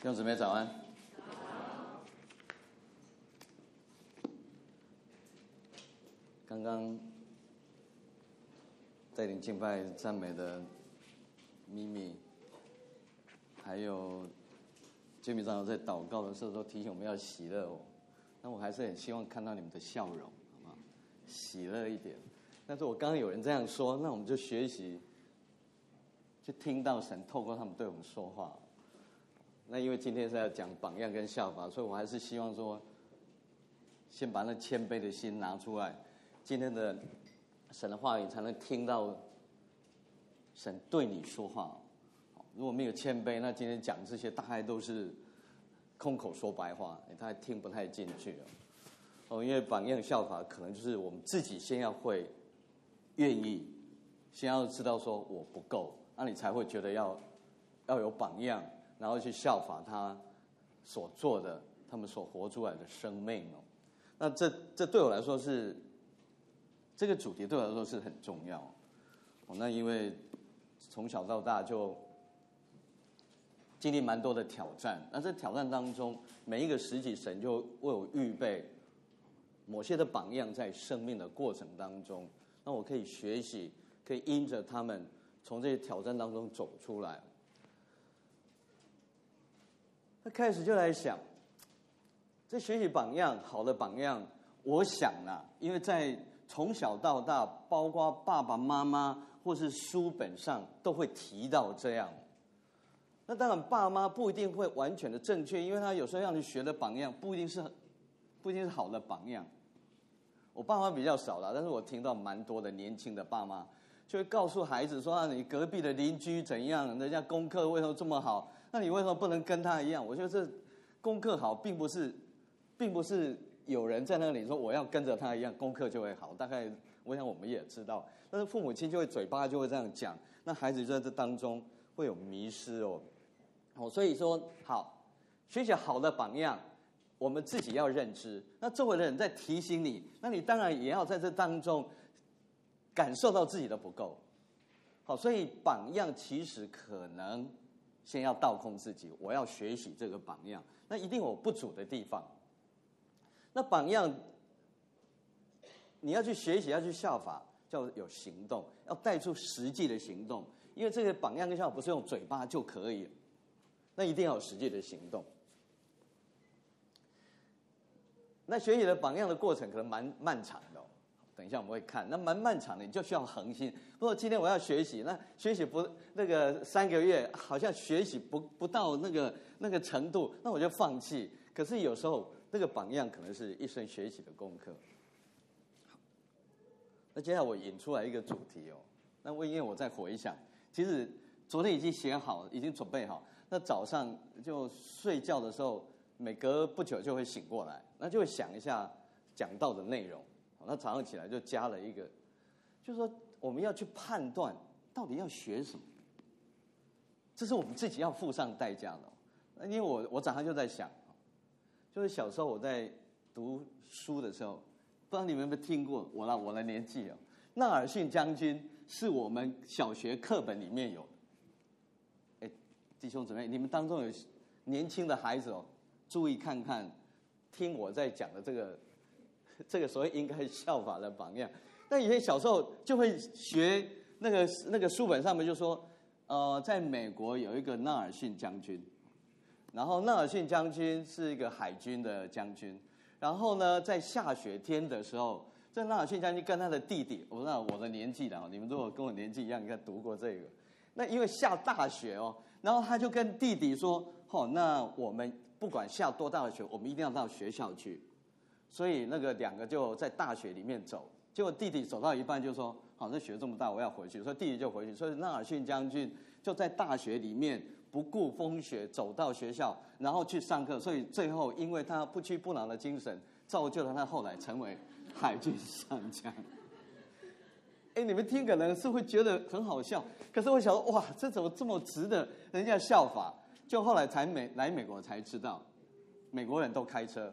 兄姊妹早安。刚刚带领敬拜赞美的咪咪，还有杰米长老在祷告的时候都提醒我们要喜乐哦。那我还是很希望看到你们的笑容，好吗？喜乐一点。但是我刚刚有人这样说，那我们就学习，去听到神透过他们对我们说话。那因为今天是要讲榜样跟效法，所以我还是希望说，先把那谦卑的心拿出来，今天的神的话语才能听到神对你说话。如果没有谦卑，那今天讲这些大概都是空口说白话，他还听不太进去哦。因为榜样效法可能就是我们自己先要会愿意，先要知道说我不够，那你才会觉得要有榜样。然后去效法他所做的，他们所活出来的生命哦。那这对我来说是这个主题对我来说是很重要哦。那因为从小到大就经历蛮多的挑战，那这挑战当中每一个时期神就为我预备某些的榜样，在生命的过程当中，那我可以学习，可以因着他们从这些挑战当中走出来。开始就来想，这学习榜样，好的榜样，我想啊，因为在从小到大，包括爸爸妈妈或是书本上都会提到这样。那当然，爸妈不一定会完全的正确，因为他有时候让你学的榜样不一定是好的榜样。我爸妈比较少啦，但是我听到蛮多的年轻的爸妈就会告诉孩子说：“你隔壁的邻居怎样？人家功课为什么这么好？那你为什么不能跟他一样？”我觉得这功课好，并不是有人在那里说我要跟着他一样，功课就会好。大概我想我们也知道，但是父母亲就会嘴巴就会这样讲，那孩子就在这当中会有迷失哦。所以说好，学习好的榜样，我们自己要认知。那周围的人在提醒你，那你当然也要在这当中感受到自己的不够。好，所以榜样其实可能先要倒空自己，我要学习这个榜样，那一定有不足的地方。那榜样你要去学习，要去效法，叫有行动，要带出实际的行动。因为这个榜样跟效法不是用嘴巴就可以了，那一定要有实际的行动。那学习的榜样的过程可能蛮漫长的哦。等一下我们会看，那蛮漫长的，你就需要恒心。如果今天我要学习，那学习不那个3个月，好像学习不到那个程度，那我就放弃。可是有时候那个榜样可能是一生学习的功课。那接下来我引出来一个主题哦。那因为我在回想，其实昨天已经写好，已经准备好。那早上就睡觉的时候，每隔不久就会醒过来，那就会想一下讲到的内容。那早上起来就加了一个，就是说我们要去判断到底要学什么，这是我们自己要付上代价的。那因为我早上就在想，就是小时候我在读书的时候，不知道你们有没有听过，我的年纪哦，纳尔逊将军是我们小学课本里面有的。弟兄姊妹，你们当中有年轻的孩子哦，注意看看，听我在讲的这个所谓应该效法的榜样。那以前小时候就会学那个书本上面就说，在美国有一个纳尔逊将军，然后纳尔逊将军是一个海军的将军，然后呢，在下雪天的时候，这纳尔逊将军跟他的弟弟，我的年纪了，你们如果跟我年纪一样，应该读过这个。那因为下大雪哦，然后他就跟弟弟说，那我们不管下多大的雪，我们一定要到学校去。所以那个2个就在大雪里面走，结果弟弟走到一半就说：“好，这雪这么大，我要回去。”所以弟弟就回去。所以纳尔逊将军就在大雪里面不顾风雪走到学校，然后去上课。所以最后因为他不屈不挠的精神，造就了他后来成为海军上将。你们听可能是会觉得很好笑，可是我想说，哇，这怎么这么值得人家效法？就后来来美国才知道，美国人都开车。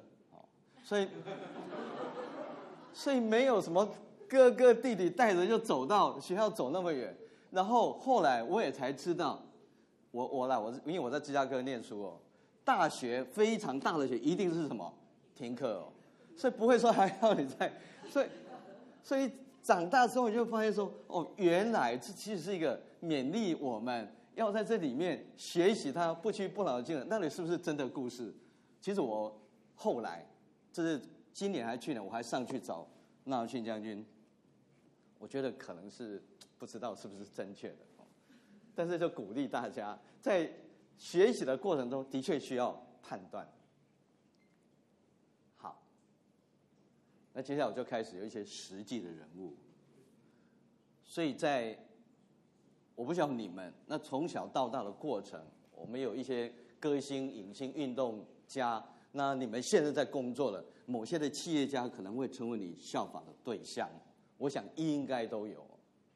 所以没有什么哥哥弟弟带着就走到学校走那么远，然后后来我也才知道，因为我在芝加哥念书哦， 大学非常大的学一定是什么停课哦，所以不会说还要你在，所以长大之后你就发现说，哦，原来这其实是一个勉励我们要在这里面学习它不屈不挠的精神。到底是不是真的故事？其实我后来，这是今年还去年，我还上去找纳荣逊将军，我觉得可能是不知道是不是正确的，但是就鼓励大家在学习的过程中的确需要判断。好，那接下来我就开始有一些实际的人物，所以我不晓得你们那从小到大的过程，我们有一些歌星、影星、运动家，那你们现在在工作了，某些的企业家可能会成为你效法的对象，我想应该都有。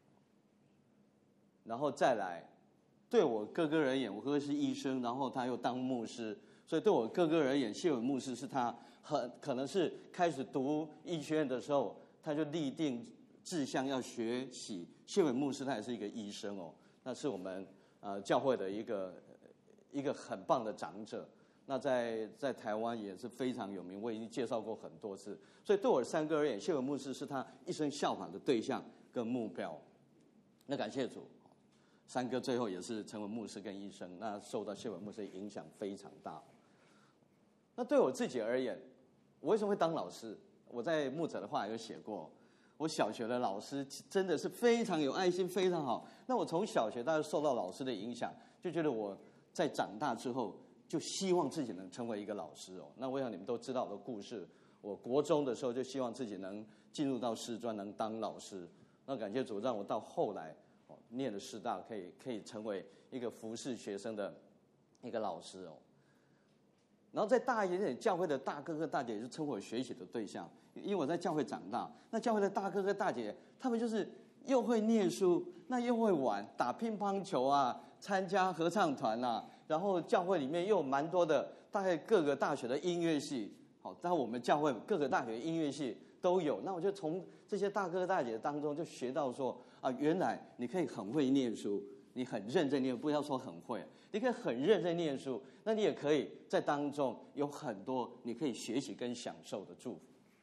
然后再来，对我哥哥而言，我哥哥是医生，然后他又当牧师，所以对我哥哥而言，谢伟牧师是他可能是开始读医学院的时候，他就立定志向要学习。谢伟牧师他也是一个医生哦，那是我们教会的一个很棒的长者。那在台湾也是非常有名，我已经介绍过很多次。所以对我三哥而言，谢伟牧师是他一生效法的对象跟目标。那感谢主，三哥最后也是成为牧师跟医生，那受到谢伟牧师的影响非常大。那对我自己而言，我为什么会当老师？我在牧者的话有写过，我小学的老师真的是非常有爱心，非常好。那我从小学大概受到老师的影响，就觉得我在长大之后就希望自己能成为一个老师哦。那我想你们都知道我的故事，我国中的时候就希望自己能进入到师专，能当老师。那感谢主，让我到后来念了师大，可以成为一个服侍学生的一个老师哦。然后再大一点，教会的大哥哥大姐也是成为我学习的对象，因为我在教会长大。那教会的大哥哥大姐，他们就是又会念书，那又会玩，打乒乓球啊，参加合唱团啊，然后教会里面又有蛮多的，大概各个大学的音乐系，好，但我们教会各个大学的音乐系都有。那我就从这些大哥哥大姐当中就学到说啊，原来你可以很会念书，你很认真念，不要说很会，你可以很认真念书，那你也可以在当中有很多你可以学习跟享受的祝福。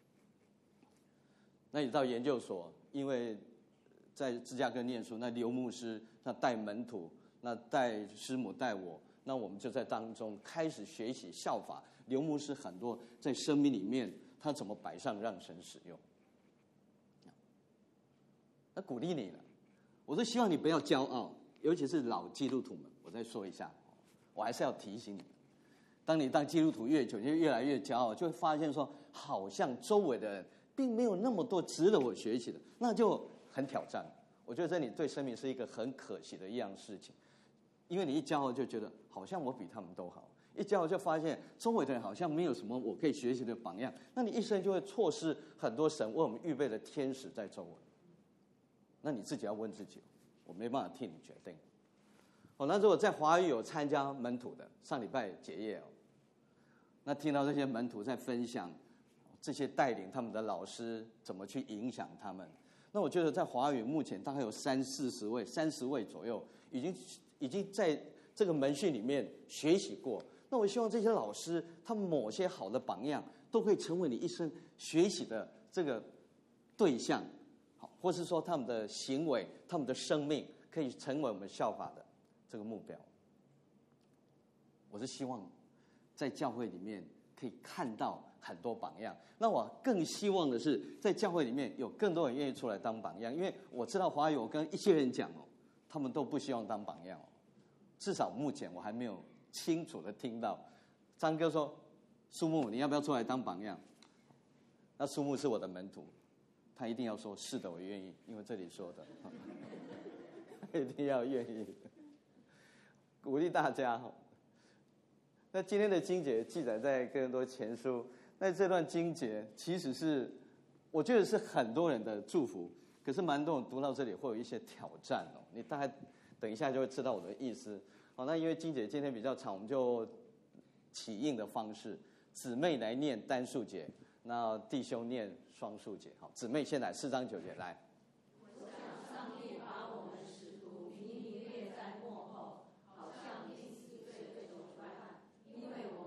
那你到研究所，因为在芝加哥念书，那刘牧师那带门徒，那带师母带我，那我们就在当中开始学习效法刘牧师很多在生命里面他怎么摆上让神使用。那鼓励你了，我是希望你不要骄傲，尤其是老基督徒们，我再说一下，我还是要提醒你，当你当基督徒越久，就越来越骄傲，就会发现说，好像周围的人并没有那么多值得我学习的，那就很挑战。我觉得这你对生命是一个很可惜的一样事情，因为你一骄傲就觉得好像我比他们都好，一骄傲就发现周围的人好像没有什么我可以学习的榜样，那你一生就会错失很多神为我们预备的天使在周围。那你自己要问自己，我没办法替你决定。那如果在华语有参加门徒的，上礼拜结业那听到这些门徒在分享这些带领他们的老师怎么去影响他们，那我觉得在华语目前大概有30位左右，已经在这个门训里面学习过。那我希望这些老师他们某些好的榜样都会成为你一生学习的这个对象，或是说他们的行为、他们的生命可以成为我们效法的这个目标。我是希望在教会里面可以看到很多榜样。那我更希望的是，在教会里面有更多人愿意出来当榜样，因为我知道华语，我跟一些人讲他们都不希望当榜样至少目前我还没有清楚的听到。张哥说：“苏木，你要不要出来当榜样？”那苏木是我的门徒。他一定要说是的，我愿意，因为这里说的，一定要愿意，鼓励大家。那今天的经节记载在哥林多前书，那这段经节其实是我觉得是很多人的祝福，可是蛮多人读到这里会有一些挑战你大概等一下就会知道我的意思。那因为经节今天比较长，我们就起印的方式，姊妹来念单数节，那弟兄念双数节。好，姊妹先来4章9节来。 我想上帝把我们使徒明明列在幕后，好像第4岁的主办，因为我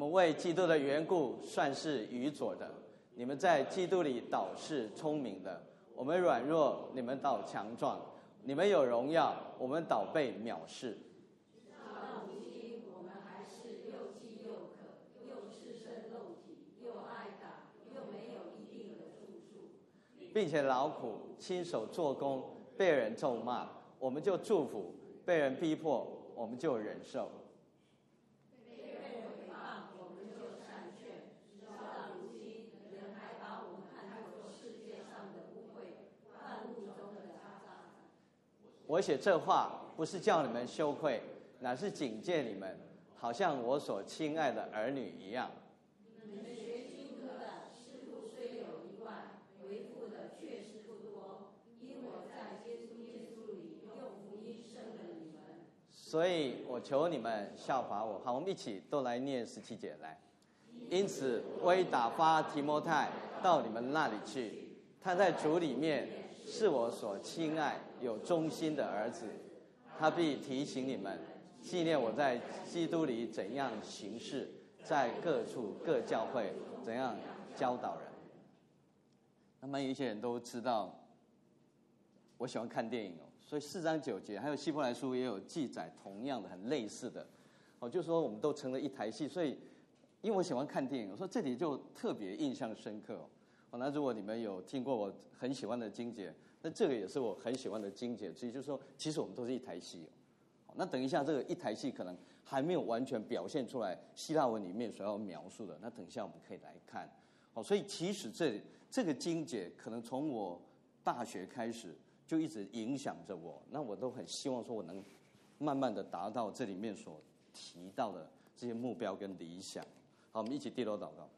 们为基督的缘故算是愚拙的，你们在基督里倒是聪明的。我们软弱，你们倒强壮；你们有荣耀，我们倒被藐视。 到如今，我们还是又饥又渴，又赤身露体，又挨打，又没有一定的住处， 并且劳苦，亲手做工，被人咒骂，我们就祝福；被人逼迫，我们就忍受。 被人诽谤，我们就善劝。直到如今，人还把我们看作世界上的污秽，万物中的渣渣。 我写这话不是叫你们羞愧，乃是警戒你们，好像我所亲爱的儿女一样。 你们学经科的，师傅虽有1万，为父的确实不多，因我在基督耶稣里用福音生了你们。 所以我求你们效法我。好，我们一起都来念17节来。因此，我已打发提摩太到你们那里去，他在主里面是我所亲爱有忠心的儿子，他必提醒你们，纪念我在基督里怎样行事，在各处各教会怎样教导人。那么有一些人都知道我喜欢看电影哦，所以4章9节还有希伯来书也有记载同样的很类似的哦，就是说我们都成了一台戏。所以因为我喜欢看电影，我说这里就特别印象深刻哦。那如果你们有听过我很喜欢的经节，那这个也是我很喜欢的经节之一，就是说其实我们都是一台戏哦。那等一下这个一台戏可能还没有完全表现出来希腊文里面所要描述的，那等一下我们可以来看哦。所以其实这个经节可能从我大学开始就一直影响着我，那我都很希望说我能慢慢的达到这里面所提到的这些目标跟理想。好，我们一起低头祷告。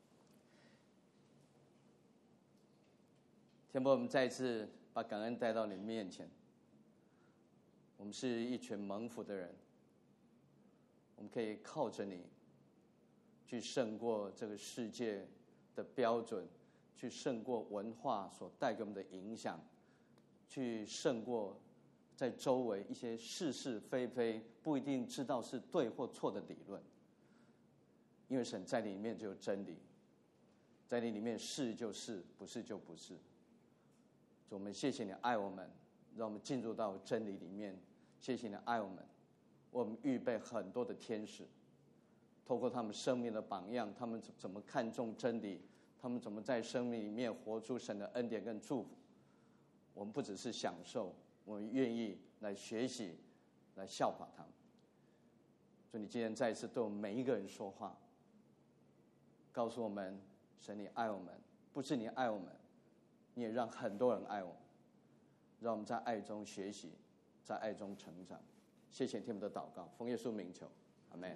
天父，我们再一次把感恩带到你面前。我们是一群蒙福的人，我们可以靠着你去胜过这个世界的标准，去胜过文化所带给我们的影响，去胜过在周围一些是是非非不一定知道是对或错的理论。因为神在你里面就有真理，在你里面是就是，不是就不是。主，我们谢谢你爱我们，让我们进入到真理里面。谢谢你爱我们，我们预备很多的天使，透过他们生命的榜样，他们怎么看重真理，他们怎么在生命里面活出神的恩典跟祝福。我们不只是享受，我们愿意来学习，来效法他们。所以你今天再一次对我们每一个人说话，告诉我们神你爱我们，不是你爱我们，你也让很多人爱我们，让我们在爱中学习，在爱中成长。谢谢天父的祷告，奉耶稣名求，阿们。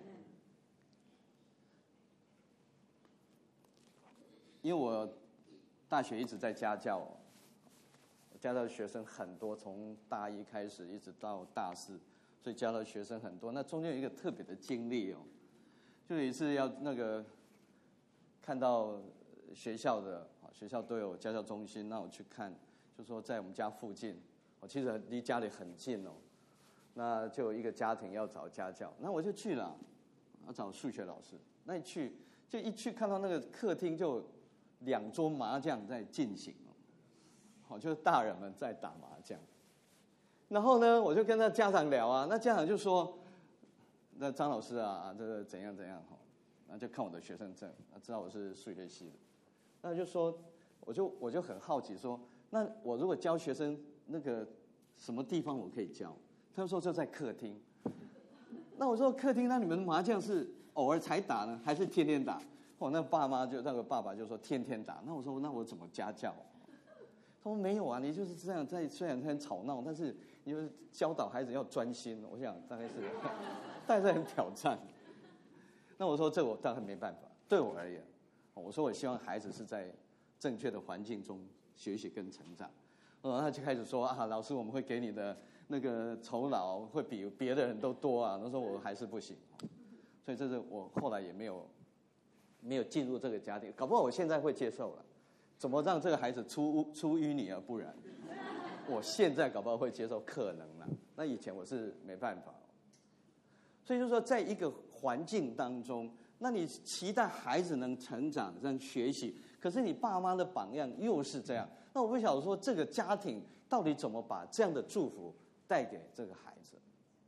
因为我大学一直在家教，我家教的学生很多，从大1开始一直到大4，所以教的学生很多。那中间有一个特别的经历哦，就有一次要那个看到学校都有家教中心，那我去看，就说在我们家附近，其实离家里很近哦。那就有一个家庭要找家教，那我就去了，要找数学老师。那一去看到那个客厅就2桌麻将在进行哦，就是大人们在打麻将。然后呢，我就跟那家长聊啊，那家长就说：“那张老师啊，这个怎样怎样哈。”那就看我的学生证，知道我是数学系的。那就说，我就很好奇说，那我如果教学生那个什么地方我可以教？他们说就在客厅。那我说客厅，那你们麻将是偶尔才打呢，还是天天打？那个爸爸就说天天打。那我说那我怎么家教？他说没有啊，你就是这样虽然很吵闹，但是你就是教导孩子要专心。我想大概是很挑战。那我说这我当然没办法，对我而言，我说我希望孩子是在正确的环境中学习跟成长。他就开始说啊，老师我们会给你的那个酬劳会比别的人都多啊。他说我还是不行，所以这是我后来也没有进入这个家庭。搞不好我现在会接受了，怎么让这个孩子出淤泥而不染？我现在搞不好会接受，可能啦。那以前我是没办法。所以就是说，在一个环境当中， 那你期待孩子能成长、能学习，可是你爸妈的榜样又是这样，那我不晓得说这个家庭到底怎么把这样的祝福带给这个孩子。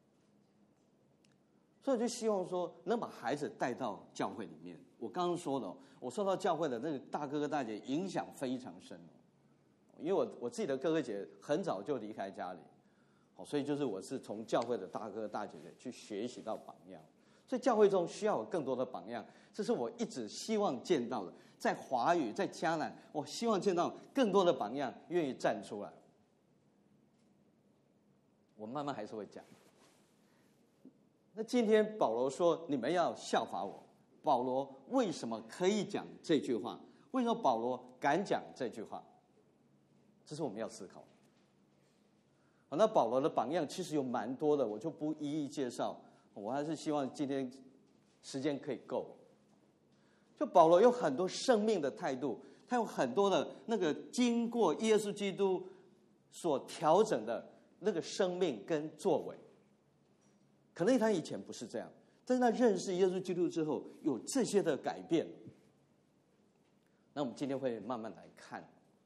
所以我就希望说能把孩子带到教会里面。我刚刚说的，我受到教会的那个大哥哥大姐影响非常深，因为我自己的哥哥姐很早就离开家里，所以就是我是从教会的大哥大姐姐去学习到榜样。所以教会中需要有更多的榜样，这是我一直希望见到的。在华语，在迦南，我希望见到更多的榜样愿意站出来。我慢慢还是会讲。那今天保罗说你们要效法我，保罗为什么可以讲这句话？为什么保罗敢讲这句话？这是我们要思考。好，那保罗的榜样其实有蛮多的，我就不一一介绍。我还是希望今天时间可以够。就保罗有很多生命的态度，他有很多的那个经过耶稣基督所调整的那个生命跟作为。可能他以前不是这样，但是他认识耶稣基督之后，有这些的改变。那我们今天会慢慢来看。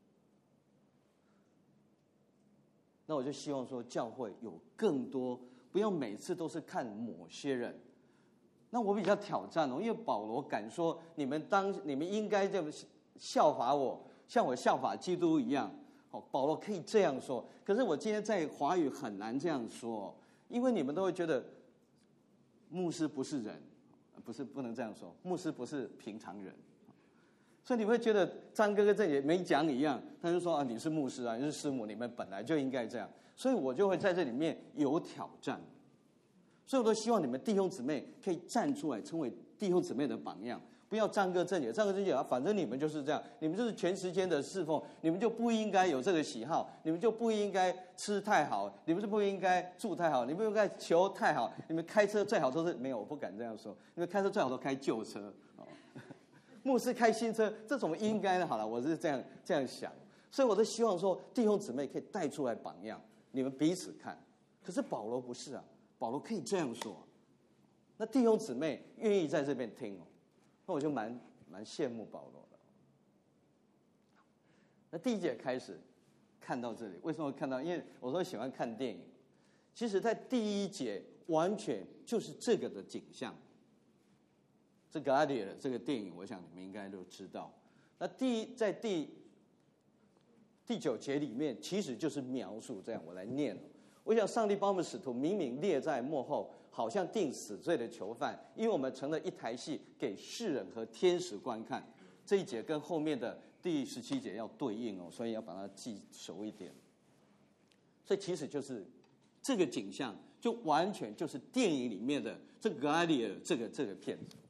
那我就希望说，教会有更多，不要每次都是看某些人。那我比较挑战因为保罗敢说，你们应该这么效法我，像我效法基督一样。保罗可以这样说，可是我今天在华语很难这样说，因为你们都会觉得牧师不是人，不能这样说，牧师不是平常人。所以你会觉得张哥哥这也没讲一样，他就说你是牧师啊，你是师母，你们本来就应该这样。所以我就会在这里面有挑战。所以我都希望你们弟兄姊妹可以站出来，成为弟兄姊妹的榜样，不要张哥正解，反正你们就是这样，你们就是全时间的侍奉，你们就不应该有这个喜好，你们就不应该吃太好，你们就不应该住太好，你们不应该求太好，你们开车最好都是没有，我不敢这样说，你们开车最好都开旧车。牧师开新车，这种应该的。好了，我是这样想，所以我都希望说弟兄姊妹可以带出来榜样，你们彼此看。可是保罗不是啊，保罗可以这样说，那弟兄姊妹愿意在这边听那我就蛮羡慕保罗的。那第一节开始看到这里，为什么看到？因为我说喜欢看电影，其实在第一节完全就是这个的景象。这《Gladiator》这个电影，我想你们应该都知道。那在第9节里面，其实就是描述这样。我来念。我想上帝把我们使徒明明列在幕后，好像定死罪的囚犯，因为我们成了一台戏，给世人和天使观看。这一节跟后面的第17节要对应所以要把它记熟一点。所以其实就是这个景象，就完全就是电影里面的这个《Gladiator》这个片子。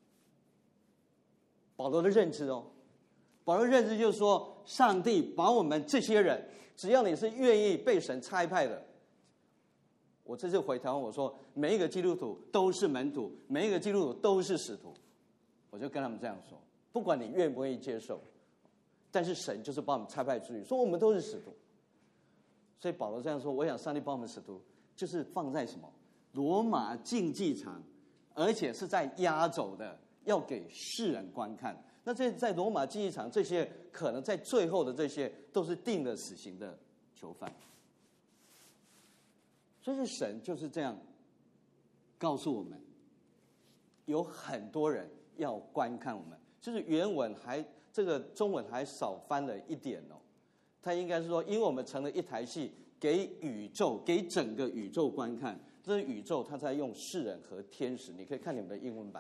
保罗的认知保罗的认知就是说，上帝把我们这些人，只要你是愿意被神差派的，我这次回台湾我说，每一个基督徒都是门徒，每一个基督徒都是使徒，我就跟他们这样说，不管你愿不愿意接受，但是神就是把我们差派出去，说我们都是使徒。所以保罗这样说，我想上帝把我们使徒就是放在什么罗马竞技场，而且是在压轴的，要给世人观看。那这在罗马竞技场，这些可能在最后的这些都是定了死刑的囚犯。所以神就是这样告诉我们，有很多人要观看我们。就是原文这个中文还少翻了一点他应该是说，因为我们成了一台戏，给整个宇宙观看。这个宇宙他在用世人和天使，你可以看你们的英文版。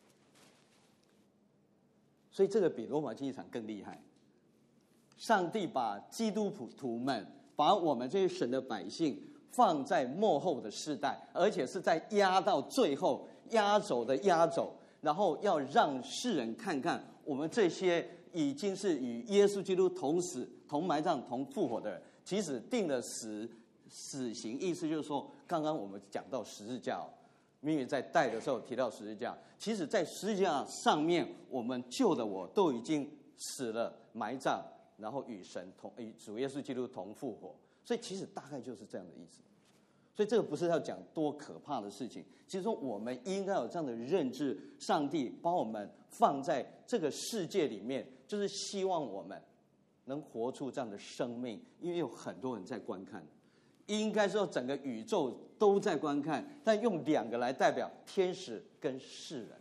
所以这个比罗马竞技场更厉害。上帝把基督徒们，把我们这些神的百姓放在末后的世代，而且是在压到最后，压轴的压轴，然后要让世人看看我们这些已经是与耶稣基督同死、同埋葬、同复活的人，即使定了死刑，意思就是说，刚刚我们讲到十字架明明在带的时候提到十字架，其实在十字架上面，我们旧的我都已经死了、埋葬，然后与主耶稣基督同复活。所以其实大概就是这样的意思。 所以这个不是要讲多可怕的事情，其实说我们应该有这样的认知，上帝把我们放在这个世界里面，就是希望我们能活出这样的生命，因为有很多人在观看，应该说整个宇宙都在观看，但用2个来代表天使跟世人。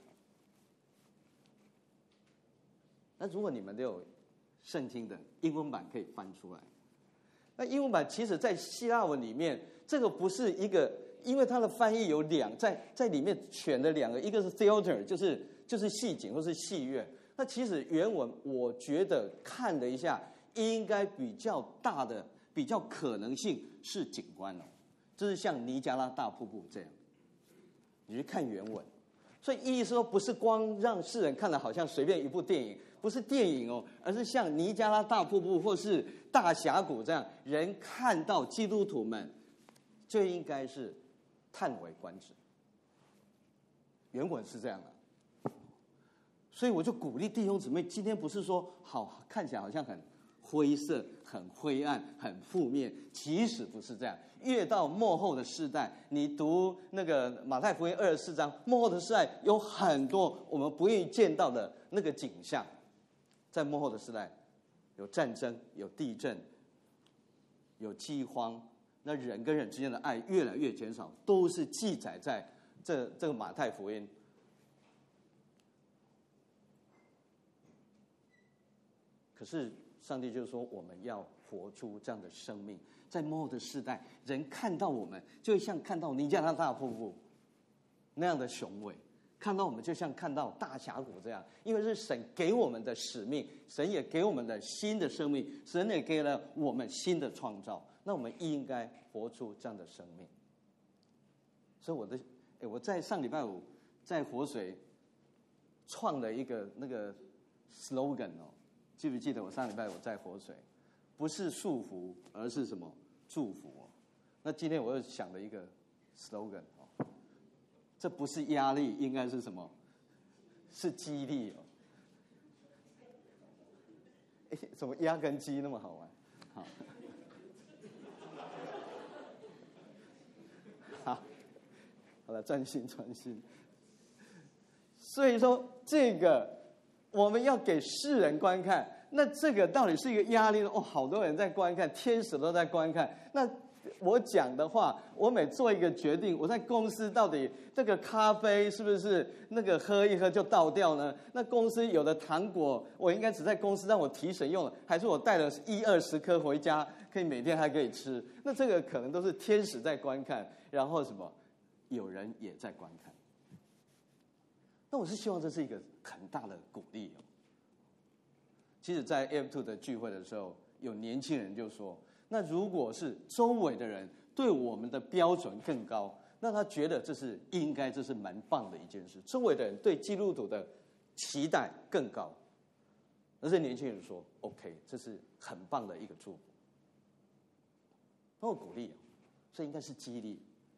那如果你们都有圣经的英文版可以翻出来，那英文版其实在希腊文里面，这个不是一个，因为它的翻译有在里面选了2个，一个是 theater， 就是戏景或是戏院。那其实原文我觉得看了一下，应该比较大的、比较可能性是景观哦，就是像尼加拉大瀑布这样。你去看原文，所以意思说不是光让世人看了好像随便一部电影，不是电影哦，而是像尼加拉大瀑布或是大峡谷这样，人看到基督徒们就应该是叹为观止。原文是这样的，所以我就鼓励弟兄姊妹，今天不是说好看起来好像很灰色、很灰暗、很负面，其实不是这样。越到末后的世代，你读那个马太福音24章，末后的世代有很多我们不愿意见到的那个景象。在末后的时代，有战争，有地震，有饥荒，那人跟人之间的爱越来越减少，都是记载在这个马太福音。可是上帝就说，我们要活出这样的生命，在末后的世代，人看到我们，就会像看到尼加拉大瀑布那样的雄伟。看到我们就像看到大峡谷这样，因为是神给我们的使命，神也给我们的新的生命，神也给了我们新的创造，那我们应该活出这样的生命。所以我在上礼拜五在活水创了一个那个 slogan 哦，记不记得我上礼拜五在活水，不是束缚，而是什么祝福哦。那今天我又想了一个 slogan。这不是压力，应该是什么？是激励哦。怎么鸭跟鸡那么好玩？好了，专心。所以说，这个我们要给世人观看，那这个到底是一个压力呢？哦，好多人在观看，天使都在观看，那。我讲的话，我每做一个决定，我在公司到底这个咖啡是不是那个喝一喝就倒掉呢？那公司有的糖果，我应该只在公司让我提神用，还是我带了10-20颗回家，可以每天还可以吃？那这个可能都是天使在观看，然后什么，有人也在观看。那我是希望这是一个很大的鼓励哦。其实，在 F2 的聚会的时候，有年轻人就说。那如果是周围的人对我们的标准更高，那他觉得这是蛮棒的一件事。周围的人对基督徒的期待更高，而是年轻人说 ：“OK， 这是很棒的一个祝福。”那我鼓励，所以应该是激励。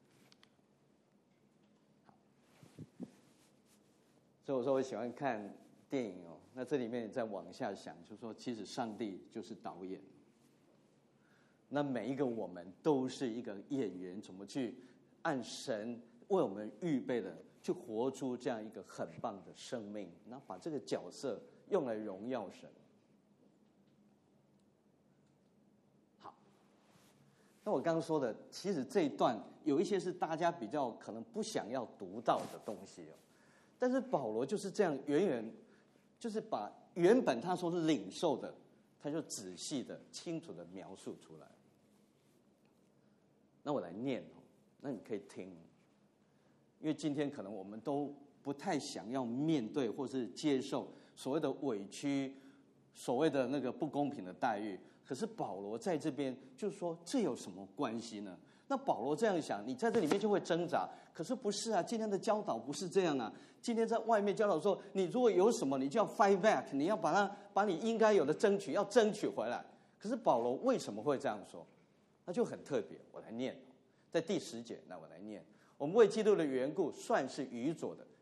所以我说我喜欢看电影哦。那这里面再往下想，就说其实上帝就是导演。那每一个我们都是一个演员，怎么去按神为我们预备的，去活出这样一个很棒的生命，然后把这个角色用来荣耀神。好，那我刚刚说的，其实这一段有一些是大家比较可能不想要读到的东西哦，但是保罗就是这样就是把原本他说是领受的，他就仔细的、清楚的描述出来。那我来念哦，那你可以听，因为今天可能我们都不太想要面对或是接受所谓的委屈，所谓的那个不公平的待遇。可是保罗在这边就说，这有什么关系呢？那保罗这样想，你在这里面就会挣扎。可是不是啊，今天的教导不是这样啊。今天在外面教导说，你如果有什么，你就要 fight back， 你要把你应该有的争取回来。可是保罗为什么会这样说？那就很特别。我来念，在第10节，那我来念：我们为基督的缘故，算是愚拙的，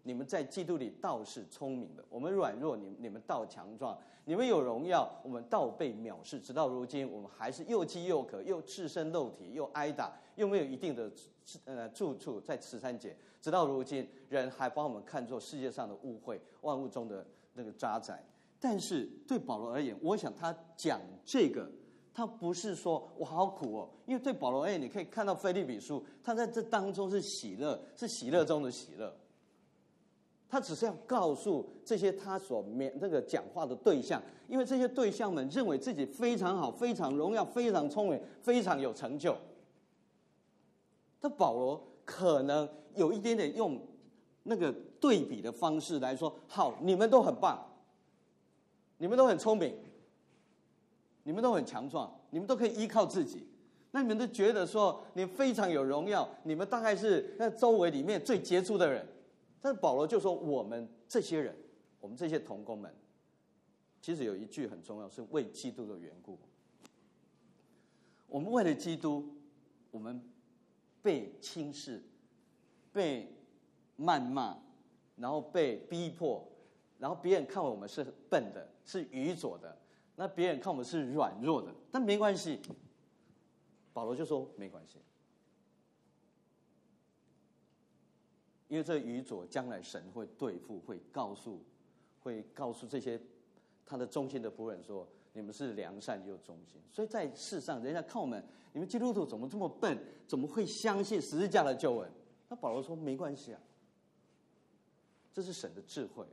你们在基督里倒是聪明的；我们软弱，你们倒强壮；你们有荣耀，我们倒被藐视。直到如今，我们还是又饥又渴，又赤身露体，又挨打，又没有一定的住处。在13节，直到如今，人还把我们看作世界上的污秽，万物中的那个渣滓。但是对保罗而言，我想他讲这个，他不是说我好苦哦，因为对保罗而言，你可以看到腓立比书，他在这当中是喜乐，是喜乐中的喜乐。他只是要告诉这些他所那个讲话的对象，因为这些对象们认为自己非常好、非常荣耀、非常聪明、非常有成就。但保罗可能有一点点用那个对比的方式来说：好，你们都很棒，你们都很聪明，你们都很强壮，你们都可以依靠自己。那你们都觉得说你非常有荣耀，你们大概是那周围里面最杰出的人。但是保罗就说：我们这些人，我们这些同工们，其实有一句很重要，是为基督的缘故。我们为了基督，我们被轻视，被谩骂，然后被逼迫，然后别人看我们是笨的，是愚拙的，那别人看我们是软弱的，但没关系。保罗就说没关系。因为这愚拙，将来神会对付，会告诉这些他的忠心的仆人说：你们是良善又忠心。所以在世上，人家看我们，你们基督徒怎么这么笨？怎么会相信十字架的救恩？那保罗说：没关系啊，这是神的智慧。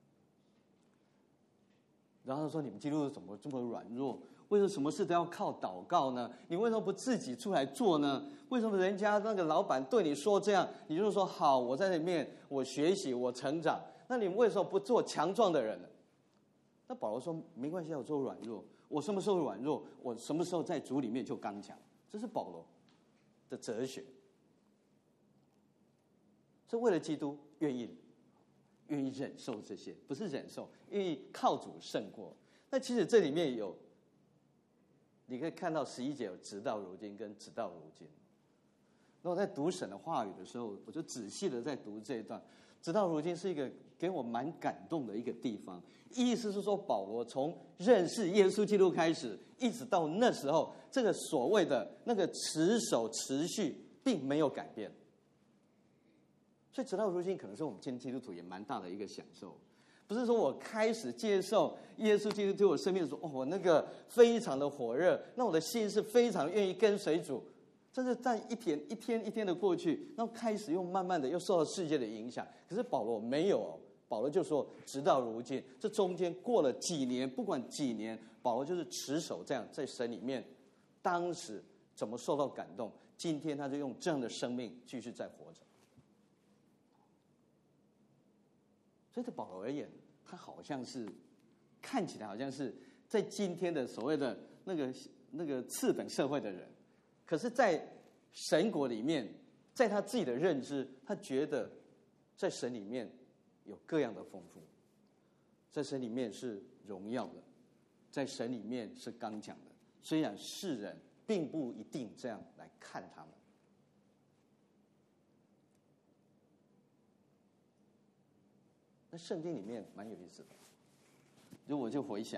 然后他说：你们基督徒怎么这么软弱？为什么什么事都要靠祷告呢？你为什么不自己出来做呢？为什么人家那个老板对你说这样，你就说好，我在里面我学习我成长？那你们为什么不做强壮的人呢？那保罗说：没关系，我做软弱。我什么时候软弱，我什么时候在主里面就刚强。这是保罗的哲学，是为了基督愿意忍受这些，不是忍受，愿意靠主胜过。那其实这里面有，你可以看到11节有直到如今跟直到如今。那我在读神的话语的时候，我就仔细的在读这一段。直到如今是一个给我蛮感动的一个地方，意思是说保罗从认识耶稣基督开始，一直到那时候，这个所谓的那个持守持续并没有改变。所以直到如今，可能是我们今天基督徒也蛮大的一个享受。不是说我开始接受耶稣基督对我生命的时候，我那个非常的火热，那我的心是非常愿意跟随主。但是在一天的过去，然后开始又慢慢的又受到世界的影响。可是保罗没有哦，保罗就说直到如今，这中间过了几年，不管几年，保罗就是持守这样在神里面，当时怎么受到感动，今天他就用这样的生命继续在活着。所以对保罗而言，他好像是看起来好像是在今天的所谓的那个次等社会的人。可是在神国里面，在他自己的认知，他觉得在神里面有各样的丰富，在神里面是荣耀的，在神里面是刚强的。虽然世人并不一定这样来看他们。那圣经里面蛮有意思的，如果我就回想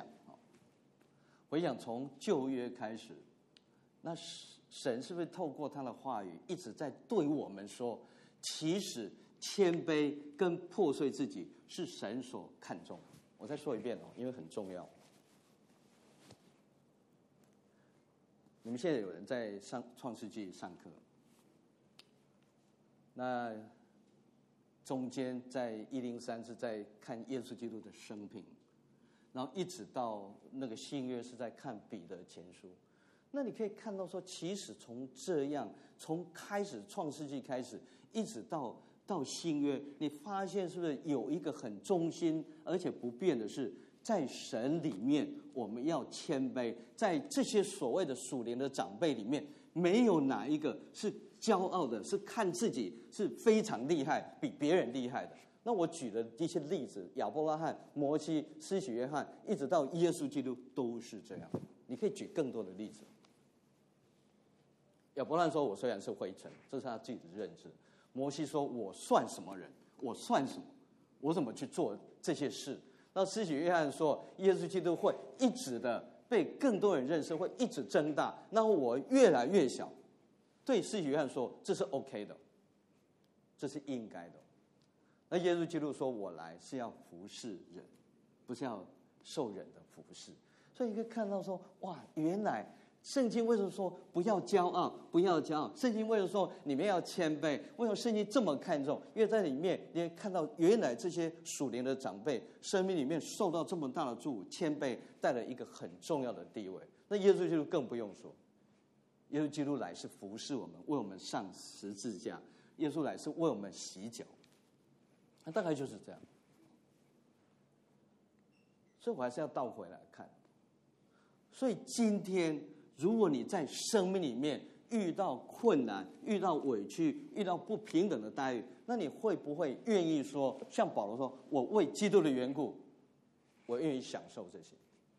从旧约开始，那神是不是透过他的话语一直在对我们说，其实谦卑跟破碎自己是神所看重的。我再说一遍因为很重要。你们现在有人在上创世纪上课，那中间在103是在看耶稣基督的生平，然后一直到那个新约是在看彼得前书。那你可以看到说，其实从这样，从开始创世纪开始，一直到新约，你发现是不是有一个很中心而且不变的是，在神里面我们要谦卑。在这些所谓的属灵的长辈里面，没有哪一个是骄傲的，是看自己是非常厉害，比别人厉害的。那我举了一些例子，亚伯拉罕、摩西、施洗约翰，一直到耶稣基督都是这样。你可以举更多的例子。亚伯拉罕说：“我虽然是灰尘，这是他自己的认知。”摩西说：“我算什么人？我算什么？ 我怎么去做这些事？那施洗约翰说，耶稣基督会一直的被更多人认识，会一直增大，然后我越来越小。对施洗约翰说，这是 OK 的，这是应该的。那耶稣基督说，我来是要服侍人，不是要受人的服侍。所以你可以看到说，哇，原来圣经为什么说不要骄傲，不要骄傲？圣经为什么说你们要谦卑？为什么圣经这么看重？因为在里面你也看到，原来这些属灵的长辈生命里面受到这么大的祝福，谦卑带了一个很重要的地位。那耶稣基督更不用说，耶稣基督来是服侍我们，为我们上十字架。耶稣来是为我们洗脚，那大概就是这样。所以我还是要倒回来看。所以今天，如果你在生命里面遇到困难、遇到委屈、遇到不平等的待遇，那你会不会愿意说，像保罗说，我为基督的缘故，我愿意享受这些？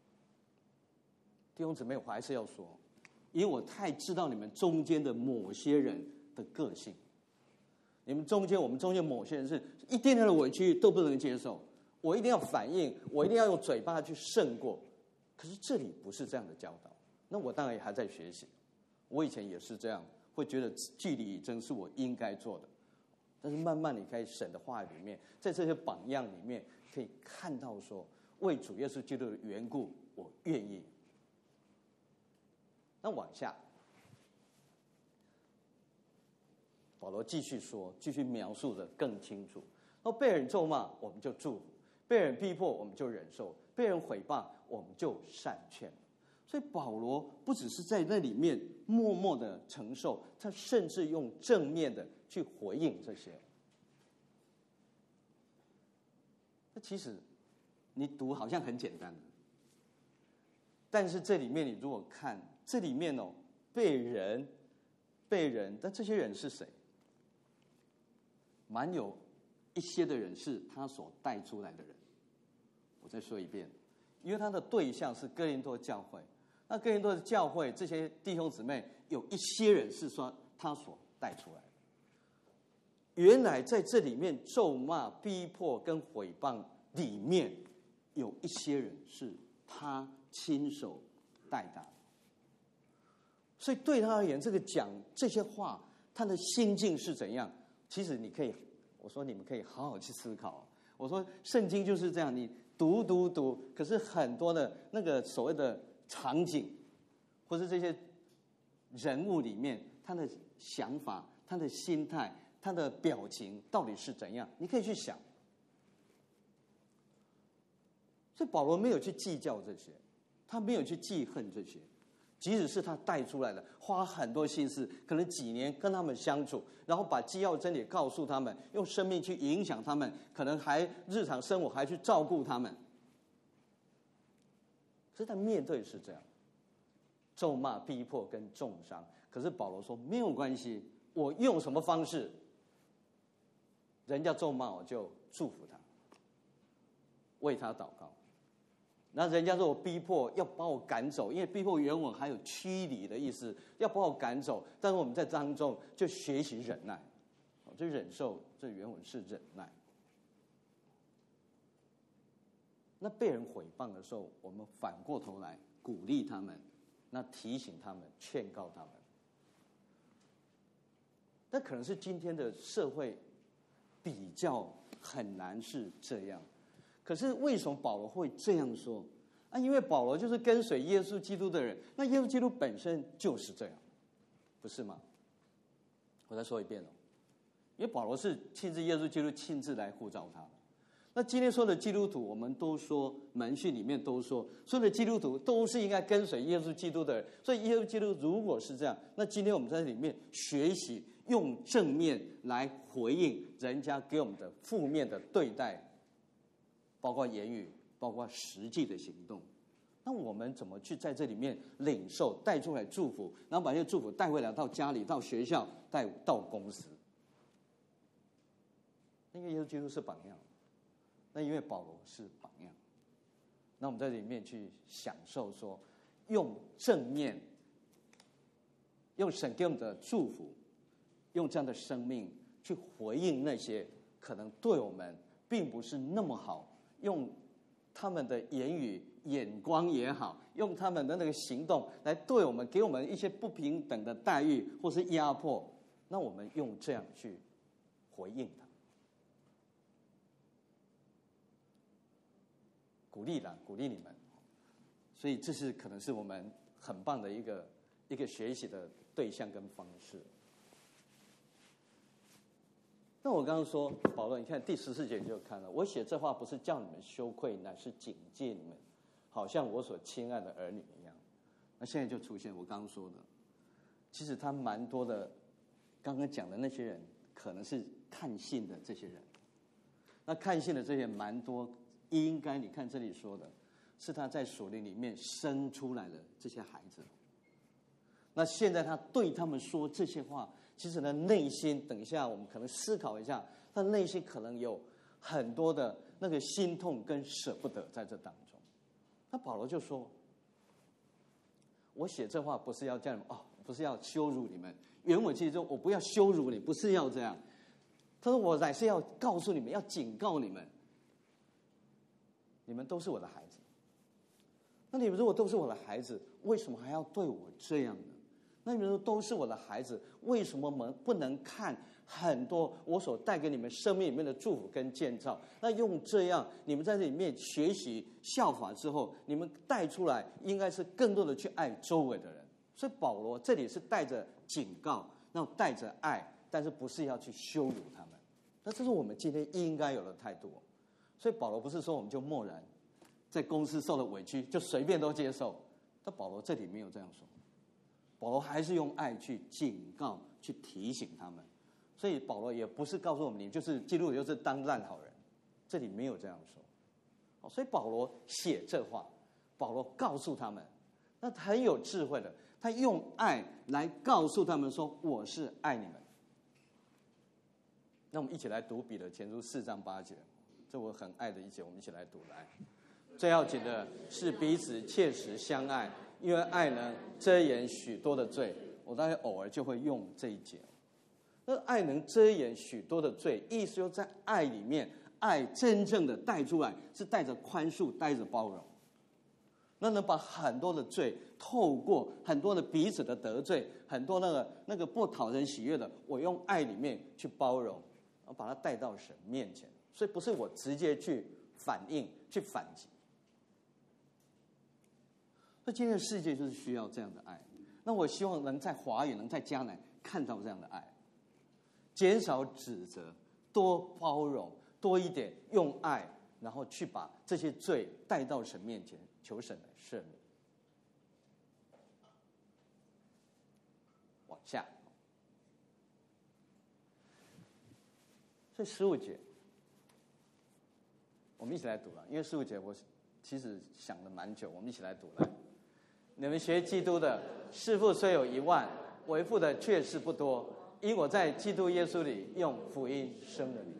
弟兄姊妹，我还是要说，因为我太知道你们中间的某些人的个性。你们中间，我们中间某些人是一点点的委屈都不能接受，我一定要反应，我一定要用嘴巴去胜过。可是这里不是这样的教导，那我当然也还在学习。我以前也是这样，会觉得据理力争是我应该做的。但是慢慢你在神的话语里面，在这些榜样里面，可以看到说，为主耶稣基督的缘故，我愿意。那往下，保罗继续说，继续描述的更清楚。然后被人咒骂，我们就祝福；被人逼迫，我们就忍受；被人毁谤，我们就善劝。所以保罗不只是在那里面默默的承受，他甚至用正面的去回应这些。那其实你读好像很简单，但是这里面你如果看这里面哦，被人，但这些人是谁？蛮有一些的人是他所带出来的人。我再说一遍，因为他的对象是哥林多教会。那哥林多的教会这些弟兄姊妹，有一些人是说他所带出来的。原来在这里面咒骂、逼迫跟毁谤里面，有一些人是他亲手带大的。所以对他而言，这个讲这些话，他的心境是怎样？其实你可以，我说你们可以好好去思考。我说圣经就是这样，你读，可是很多的那个所谓的场景，或是这些人物里面，他的想法、他的心态、他的表情到底是怎样？你可以去想。所以保罗没有去计较这些，他没有去记恨这些。即使是他带出来的，花很多心思，可能几年跟他们相处，然后把基要真理告诉他们，用生命去影响他们，可能还日常生活还去照顾他们。可是他面对是这样，咒骂、逼迫跟重伤。可是保罗说没有关系，我用什么方式，人家咒骂我就祝福他，为他祷告。那人家说我逼迫要把我赶走，因为逼迫原文还有驱离的意思，要把我赶走。但是我们在当中就学习忍耐，就忍受，这原文是忍耐。那被人毁谤的时候，我们反过头来鼓励他们，那提醒他们，劝告他们。那可能是今天的社会比较很难是这样。可是为什么保罗会这样说？因为保罗就是跟随耶稣基督的人，那耶稣基督本身就是这样，不是吗？我再说一遍哦，因为保罗是耶稣基督亲自来呼召他的。那今天说的基督徒，我们都说门训里面都说，所有的基督徒都是应该跟随耶稣基督的人。所以耶稣基督如果是这样，那今天我们在里面学习用正面来回应人家给我们的负面的对待。包括言语，包括实际的行动，那我们怎么去在这里面领受、带出来祝福，然后把这些祝福带回来到家里、到学校、带到公司？因为耶稣基督是榜样，那因为保罗是榜样，那我们在里面去享受说，用正面，用神给我们的祝福，用这样的生命去回应那些可能对我们并不是那么好，用他们的言语、眼光也好，用他们的那个行动来对我们，给我们一些不平等的待遇或是压迫，那我们用这样去回应他，鼓励你们。所以这是可能是我们很棒的一个学习的对象跟方式。那我刚刚说保罗，你看第14节你就看了，我写这话不是叫你们羞愧，乃是警戒你们，好像我所亲爱的儿女一样。那现在就出现我刚刚说的，其实他蛮多的，刚刚讲的那些人可能是看信的这些人，那看信的这些蛮多，应该你看这里说的是他在属灵里面生出来的这些孩子。那现在他对他们说这些话，其实呢内心，等一下我们可能思考一下，他内心可能有很多的那个心痛跟舍不得在这当中。那保罗就说，我写这话不是要叫你们不是要羞辱你们，原文其实说我不要羞辱你，不是要这样。他说我乃是要告诉你们，要警告你们，你们都是我的孩子。那你们如果都是我的孩子，为什么还要对我这样呢？那你们说都是我的孩子，为什么我们不能看很多我所带给你们生命里面的祝福跟建造？那用这样，你们在这里面学习效法之后，你们带出来应该是更多的去爱周围的人。所以保罗这里是带着警告，然后带着爱，但是不是要去羞辱他们。那这是我们今天应该有的态度。所以保罗不是说我们就默然，在公司受了委屈就随便都接受，但保罗这里没有这样说，保罗还是用爱去警告、去提醒他们。所以保罗也不是告诉我们你就是基督徒就是当烂好人，这里没有这样说。所以保罗写这话，保罗告诉他们，那很有智慧的，他用爱来告诉他们说我是爱你们。那我们一起来读彼得前书4章8节，这我很爱的一节，我们一起来读来。最要紧的是彼此切实相爱，因为爱能遮掩许多的罪。我大概偶尔就会用这一节。那爱能遮掩许多的罪，意思就在爱里面，爱真正的带出来是带着宽恕，带着包容。那能把很多的罪，透过很多的彼此的得罪，很多那个不讨人喜悦的，我用爱里面去包容，然后把它带到神面前。所以不是我直接去反应、去反击。那今天的世界就是需要这样的爱。那我希望能在华语、能在迦南看到这样的爱，减少指责，多包容，多一点用爱，然后去把这些罪带到神面前，求神来赦免。往下，所以15节，我们一起来读了，因为15节我其实想了蛮久，我们一起来读来。你们学基督的，师傅虽有1万，为父的却是不多，因我在基督耶稣里用福音生了你。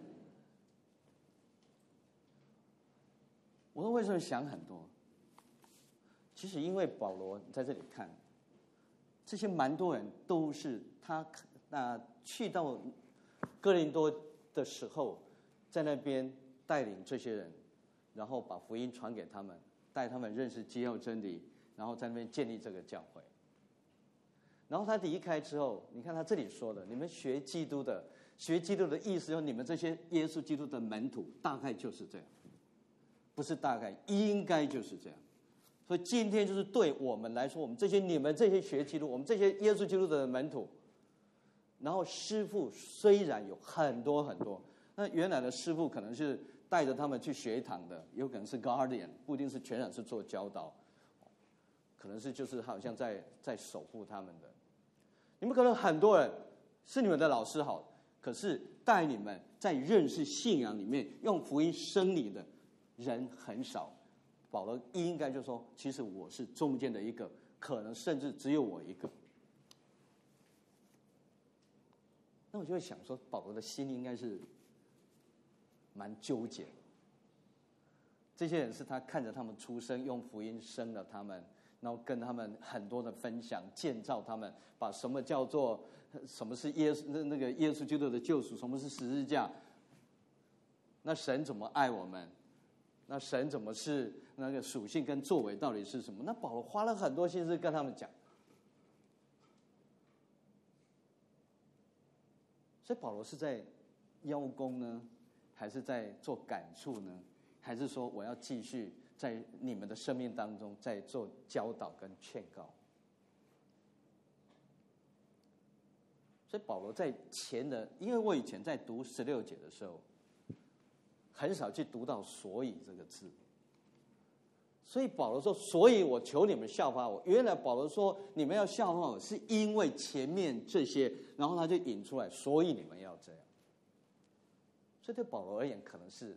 我说为什么想很多？其实因为保罗你在这里看，这些蛮多人都是他去到哥林多的时候，在那边带领这些人，然后把福音传给他们，带他们认识基要真理，然后在那边建立这个教会。然后他离开之后，你看他这里说的，你们学基督的意思就是你们这些耶稣基督的门徒，大概就是这样，不是大概，应该就是这样。所以今天就是对我们来说，我们这些你们这些学基督，我们这些耶稣基督的门徒，然后师父虽然有很多很多，那原来的师父可能是带着他们去学堂的，有可能是 guardian， 不一定是全然是做教导，可能是就是好像在守护他们的。你们可能很多人是你们的老师好，可是带你们在认识信仰里面用福音生你的人很少。保罗应该就说，其实我是中间的一个，可能甚至只有我一个。那我就会想说，保罗的心应该是蛮纠结的。这些人是他看着他们出生，用福音生了他们，然后跟他们很多的分享，建造他们，把什么叫做什么是耶稣基督的救赎，什么是十字架， 那神怎么爱我们？那神怎么是那个属性跟作为到底是什么？那保罗花了很多心思跟他们讲。所以保罗是在邀功呢，还是在做感触呢？还是说我要继续在你们的生命当中在做教导跟劝告？所以保罗在前的，因为我以前在读16节的时候，很少去读到"所以"这个字，所以保罗说："所以我求你们效法我。"原来保罗说你们要效法我，是因为前面这些，然后他就引出来，所以你们要这样。所以对保罗而言，可能是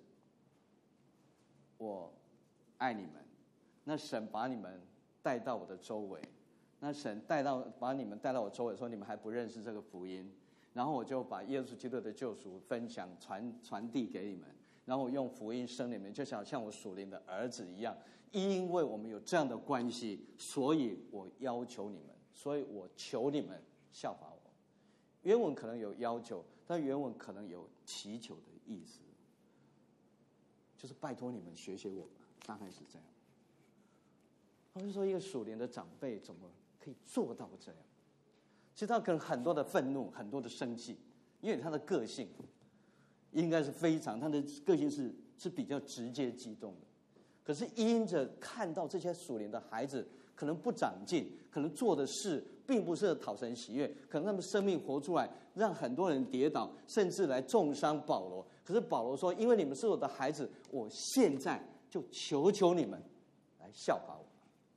我爱你们，那神把你们带到我的周围。那神把你们带到我周围，说你们还不认识这个福音，然后我就把耶稣基督的救赎分享传递给你们，然后我用福音生你们，就像我属灵的儿子一样。因为我们有这样的关系，所以我要求你们，所以我求你们效法我。原文可能有要求，但原文可能有祈求的意思，就是拜托你们学学我吧，大概是这样。他就说一个属灵的长辈怎么可以做到这样？其实他可能很多的愤怒，很多的生气，因为他的个性应该是非常，他的个性是比较直接激动的。可是因着看到这些属灵的孩子可能不长进，可能做的事并不是讨神喜悦，可能他们生命活出来让很多人跌倒，甚至来重伤保罗。可是保罗说，因为你们是我的孩子，我现在就求你们来效法我。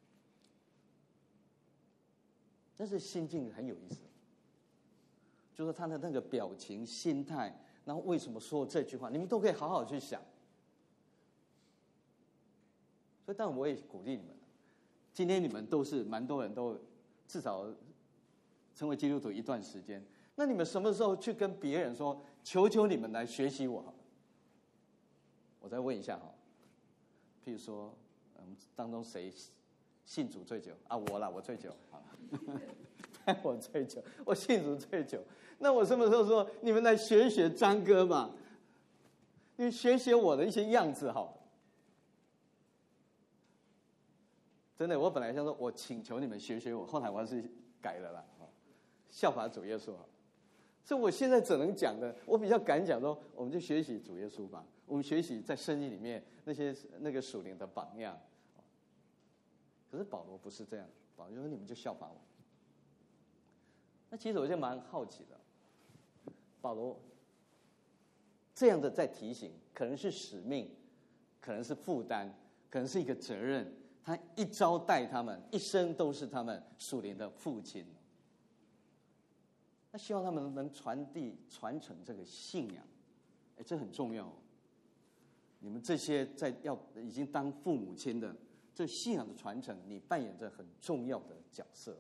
但是心境很有意思，就是他的那个表情心态，然后为什么说这句话，你们都可以好好去想。所以当然我也鼓励你们，今天你们都是蛮多人都至少成为基督徒一段时间，那你们什么时候去跟别人说，求你们来学习我好了？我再问一下哈，譬如说当中谁信主最久啊？我啦，我最久啊，我最久，我信主最久。那我什么时候说你们来学学张哥吧？你学学我的一些样子好了。真的，我本来想说，我请求你们学学我，后来我还是改了啦，效法主耶稣好。所以我现在只能讲的，我比较敢讲说，我们就学习主耶稣吧，我们学习在圣经里面那个属灵的榜样。可是保罗不是这样，保罗说你们就效法我。那其实我就蛮好奇的，保罗这样的在提醒，可能是使命，可能是负担，可能是一个责任。他一招待他们，一生都是他们属灵的父亲。那希望他们能传承这个信仰，这很重要。你们这些已经当父母亲的，这信仰的传承，你扮演着很重要的角色。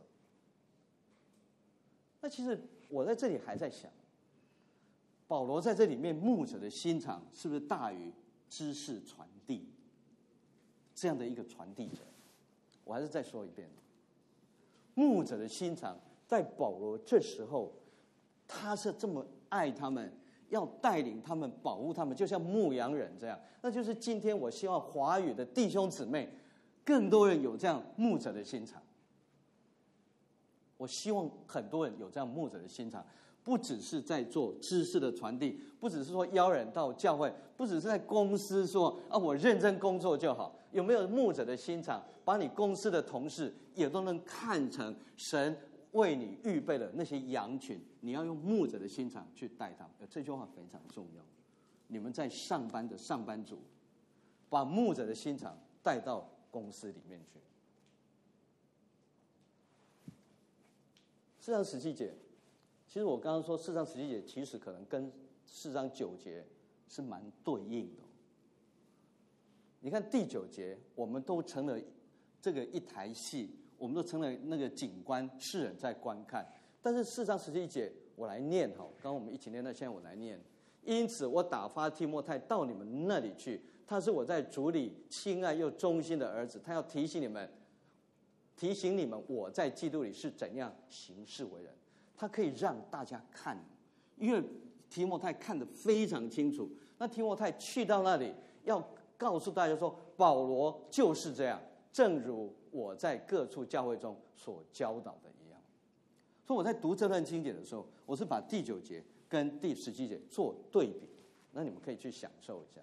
那其实我在这里还在想，保罗在这里面牧者的心肠是不是大于知识传递这样的一个传递者？我还是再说一遍，牧者的心肠在保罗这时候，他是这么爱他们，要带领他们，保护他们，就像牧羊人这样。那就是今天我希望华语的弟兄姊妹，更多人有这样牧者的心肠。我希望很多人有这样牧者的心肠，不只是在做知识的传递，不只是说邀人到教会，不只是在公司说我认真工作就好。有没有牧者的心肠，把你公司的同事也都能看成神为你预备的那些羊群？你要用牧者的心肠去带他们。这句话非常重要。你们在上班的上班族，把牧者的心肠带到公司里面去。4章17节，其实我刚刚说4章17节，其实可能跟4章9节是蛮对应的。你看第9节，我们都成了这个一台戏，我们都成了那个景观，世人在观看。但是4章17节，我来念哈，刚刚我们一起念，那现在我来念。因此，我打发提摩太到你们那里去，他是我在主里亲爱又忠心的儿子，他要提醒你们，我在基督里是怎样行事为人。他可以让大家看，因为提摩太看得非常清楚。那提摩太去到那里，要告诉大家说，保罗就是这样，正如我在各处教会中所教导的一样。所以我在读这段经节的时候，我是把第9节跟第17节做对比，那你们可以去享受一下。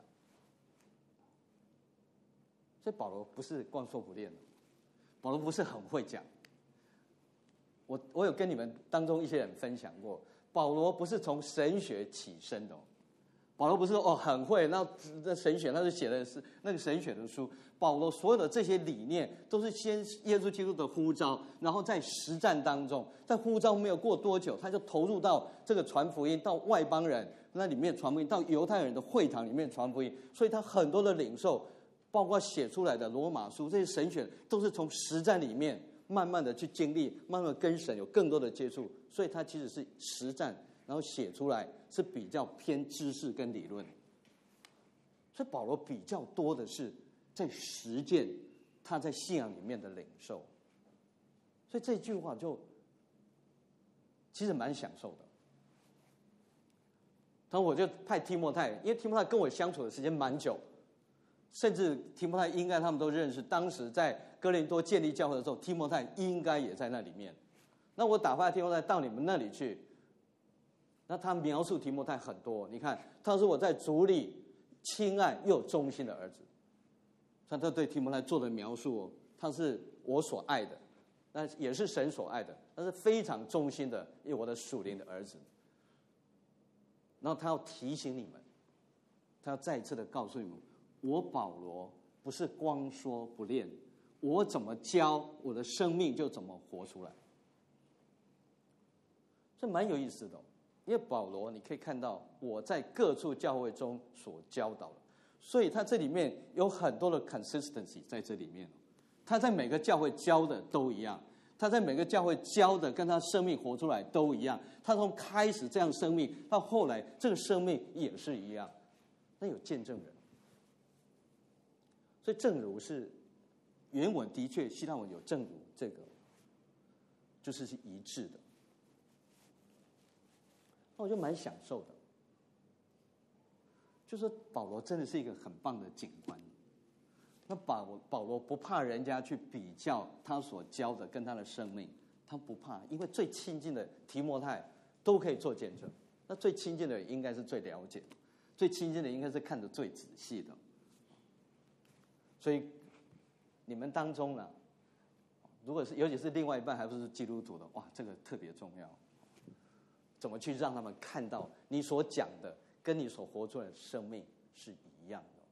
所以保罗不是光说不练的，保罗不是很会讲。我有跟你们当中一些人分享过，保罗不是从神学起身的。保罗不是说很会，那神学他就写的是那个神学的书。保罗所有的这些理念都是先耶稣基督的呼召，然后在实战当中，在呼召没有过多久，他就投入到这个传福音，到外邦人那里面传福音，到犹太人的会堂里面传福音。所以他很多的领受，包括写出来的罗马书这些神学，都是从实战里面慢慢的去经历，慢慢跟神有更多的接触。所以他其实是实战，然后写出来是比较偏知识跟理论。所以保罗比较多的是在实践他在信仰里面的领受。所以这句话就其实蛮享受的。然后我就派提摩太，因为提摩太跟我相处的时间蛮久，甚至提摩太应该他们都认识。当时在哥林多建立教会的时候，提摩太应该也在那里面。那我打发提摩太到你们那里去，那他描述提摩太很多。你看，他说我在主里亲爱又忠心的儿子。他对提摩太做的描述，他是我所爱的，那也是神所爱的，他是非常忠心的，因为我的属灵的儿子。然后他要提醒你们，他要再一次的告诉你们，我保罗不是光说不练，我怎么教，我的生命就怎么活出来。这蛮有意思的。因为保罗你可以看到我在各处教会中所教导的，所以他这里面有很多的 consistency 在这里面。他在每个教会教的都一样，他在每个教会教的跟他生命活出来都一样。他从开始这样生命到后来这个生命也是一样。那有见证人，所以正如是原文的确希腊文有正如这个，就是一致的。那我就蛮享受的，就是保罗真的是一个很棒的警官。那保罗不怕人家去比较他所教的跟他的生命，他不怕，因为最亲近的提摩太都可以做见证。那最亲近的人应该是最了解的，最亲近的应该是看得最仔细的。所以你们当中呢，如果是尤其是另外一半还不是基督徒的，哇，这个特别重要。怎么去让他们看到你所讲的跟你所活出来的生命是一样的？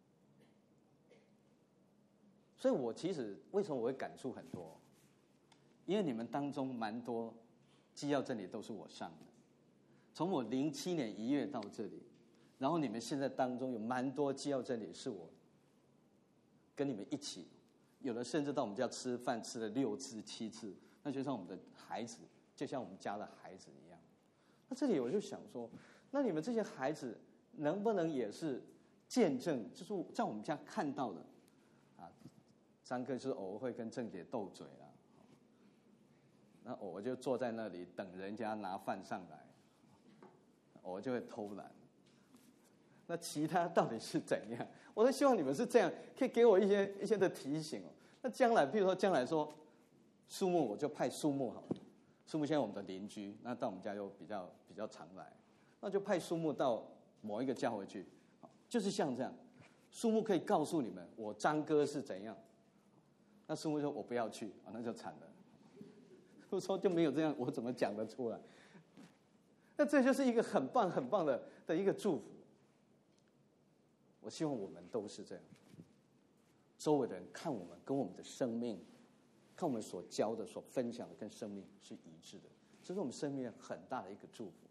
所以我其实为什么我会感触很多？因为你们当中蛮多基要真理都是我上的，从我07年1月到这里，然后你们现在当中有蛮多基要真理是我跟你们一起，有的甚至到我们家吃饭吃了6次7次，那就像我们的孩子，就像我们家的孩子一样。那这里我就想说，那你们这些孩子能不能也是见证，就是在我们家看到的啊？张哥就是偶尔会跟郑姐斗嘴啦，那我就坐在那里等人家拿饭上来，我就会偷懒。那其他到底是怎样？我都希望你们是这样，可以给我一些的提醒哦。那将来，譬如说将来说树木，我就派树木好了。树木现在我们的邻居，那到我们家又比较常来，那就派树木到某一个教会去，就是像这样，树木可以告诉你们我张哥是怎样。那树木说我不要去啊，那就惨了。我说就没有这样，我怎么讲得出来？那这就是一个很棒很棒的一个祝福。我希望我们都是这样，周围的人看我们跟我们的生命，看我们所教的、所分享的跟生命是一致的，这是我们生命很大的一个祝福。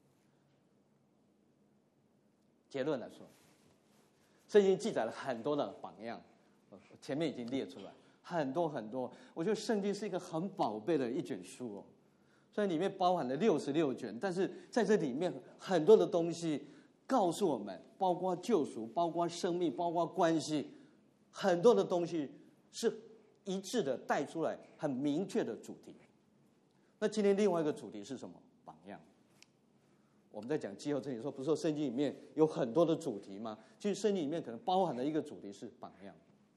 结论来说，圣经记载了很多的榜样，前面已经列出来很多很多。我觉得圣经是一个很宝贝的一卷书哦，虽然里面包含了66卷，但是在这里面很多的东西告诉我们，包括救赎，包括生命，包括关系，很多的东西是一致的带出来很明确的主题。那今天另外一个主题是什么？榜样。 我们在讲季后真理的时候，不是说圣经里面有很多的主题吗？其实圣经里面可能包含的一个主题是榜样。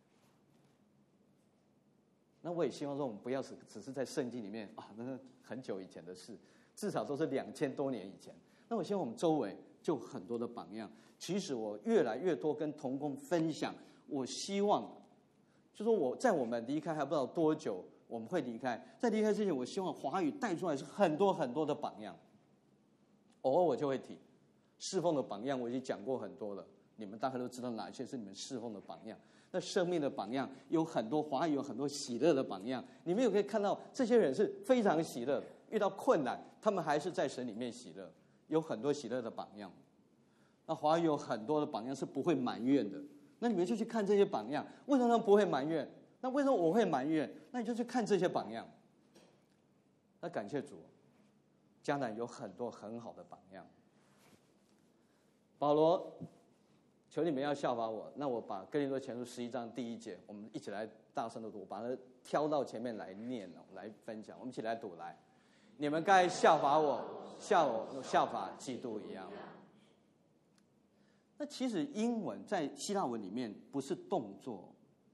那我也希望说，我们不要只是在圣经里面啊，那是很久以前的事，至少都是2000多年以前。那我希望我们周围就很多的榜样。其实我越来越多跟同工分享，我希望就说我们离开还不知道多久我们会离开，在离开之前，我希望华语带出来是很多很多的榜样。偶尔我就会提侍奉的榜样，我已经讲过很多了，你们大概都知道哪些是你们侍奉的榜样。那生命的榜样有很多，华语有很多喜乐的榜样，你们也可以看到这些人是非常喜乐，遇到困难他们还是在神里面喜乐，有很多喜乐的榜样。那华语有很多的榜样是不会埋怨的，那你们就去看这些榜样，为什么他们不会埋怨？那为什么我会埋怨？那你就去看这些榜样。那感谢主，迦南有很多很好的榜样。保罗，求你们要效法我。那我把哥林多前书11章第1节，我们一起来大声的读，把它挑到前面来念，来分享。我们一起来读来。你们该效法我，效法基督一样。那其实英文在希腊文里面不是动作，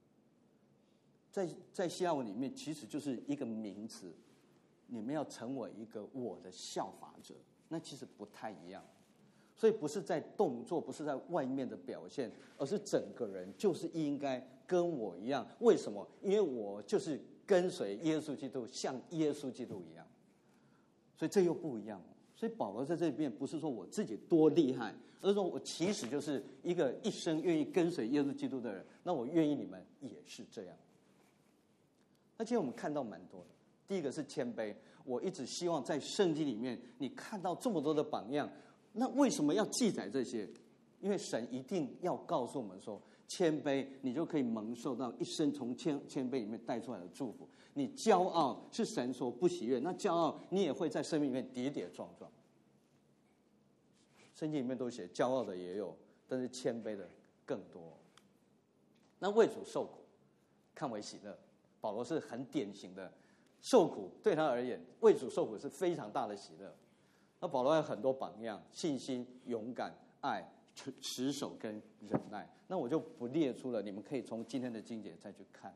在希腊文里面其实就是一个名词。你们要成为一个我的效法者，那其实不太一样。所以不是在动作，不是在外面的表现，而是整个人就是应该跟我一样。为什么？因为我就是跟随耶稣基督，像耶稣基督一样。所以这又不一样。所以保罗在这里面不是说我自己多厉害，而是说我其实就是一个一生愿意跟随耶稣基督的人。那我愿意你们也是这样。那今天我们看到蛮多的。第一个是谦卑，我一直希望在圣经里面你看到这么多的榜样，那为什么要记载这些？因为神一定要告诉我们说，谦卑你就可以蒙受到一生从谦卑里面带出来的祝福。你骄傲是神所不喜悦，那骄傲你也会在生命里面跌跌撞撞。圣经里面都写骄傲的也有，但是谦卑的更多。那为主受苦看为喜乐，保罗是很典型的。受苦对他而言，为主受苦是非常大的喜乐。那保罗有很多榜样：信心、勇敢、爱、持守跟忍耐。那我就不列出了，你们可以从今天的经节再去看。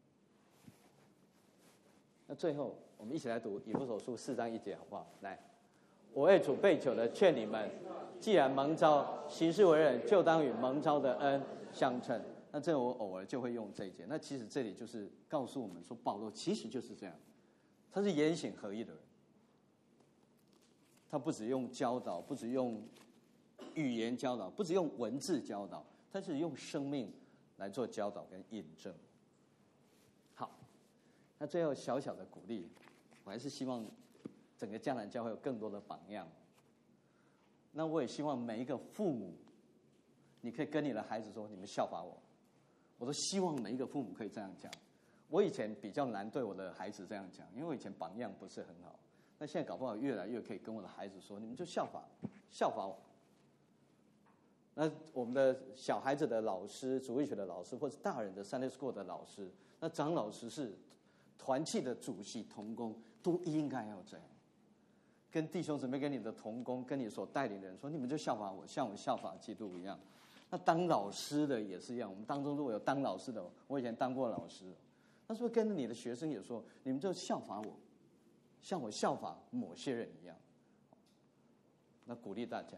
那最后，我们一起来读以弗所书4章1节，好不好？来，我为主被囚的劝你们，既然蒙召，行事为人，就当与蒙召的恩相称。那这我偶尔就会用这一节。那其实这里就是告诉我们说，保罗其实就是这样。他是言行合一的人，他不只用教导，不只用语言教导，不只用文字教导，他是用生命来做教导跟印证。好，那最后小小的鼓励，我还是希望整个迦南教会有更多的榜样。那我也希望每一个父母，你可以跟你的孩子说，你们效法我。我都希望每一个父母可以这样讲。我以前比较难对我的孩子这样讲，因为我以前榜样不是很好。那现在搞不好越来越可以跟我的孩子说，你们就效法我。那我们的小孩子的老师、主日学的老师，或者大人的 Sunday School 的老师，那长老师是团契的主席、同工，都应该要这样。跟弟兄姊妹、跟你的同工、跟你所带领的人说，你们就效法我，像我效法基督一样。那当老师的也是一样，我们当中如果有当老师的，我以前当过老师。那是不是跟你的学生也说，你们就效法我，像我效法某些人一样？那鼓励大家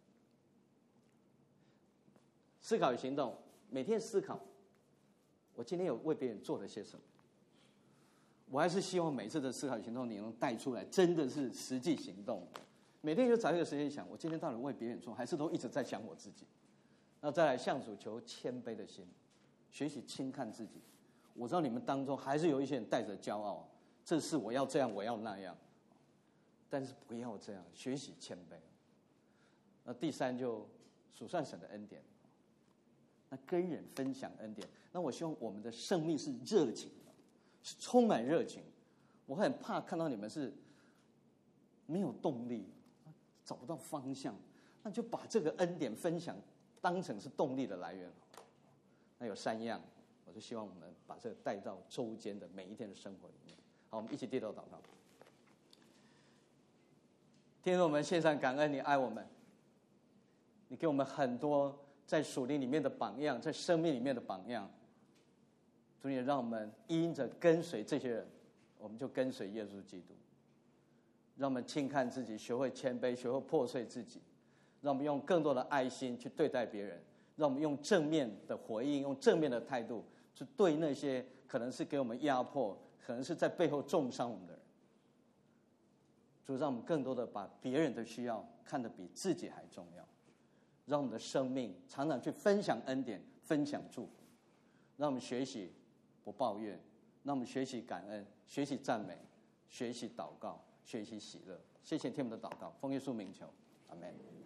思考与行动，每天思考，我今天有为别人做了些什么？我还是希望每次的思考与行动，你能带出来，真的是实际行动。每天就找一个时间想，我今天到底为别人做，还是都一直在想我自己？那再来向主求谦卑的心，学习轻看自己。我知道你们当中还是有一些人带着骄傲，这事我要这样，我要那样，但是不要这样，学习谦卑。那第三就数算神的恩典，那跟人分享恩典。那我希望我们的生命是热情的，是充满热情。我很怕看到你们是没有动力，找不到方向，那就把这个恩典分享当成是动力的来源。那有3样。我就希望我们把这个带到周间的每一天的生活里面。好，我们一起低头祷告。 天父，我们献上感恩，你爱我们，你给我们很多在属灵里面的榜样，在生命里面的榜样。主也让我们因着跟随这些人，我们就跟随耶稣基督。让我们轻看自己，学会谦卑，学会破碎自己。让我们用更多的爱心去对待别人，让我们用正面的回应，用正面的态度去对那些可能是给我们压迫，可能是在背后重伤我们的人。主，让我们更多的把别人的需要看得比自己还重要，让我们的生命常常去分享恩典，分享祝福，让我们学习不抱怨，让我们学习感恩，学习赞美，学习祷告，学习喜乐。谢谢天父的祷告，奉耶稣名求，阿们。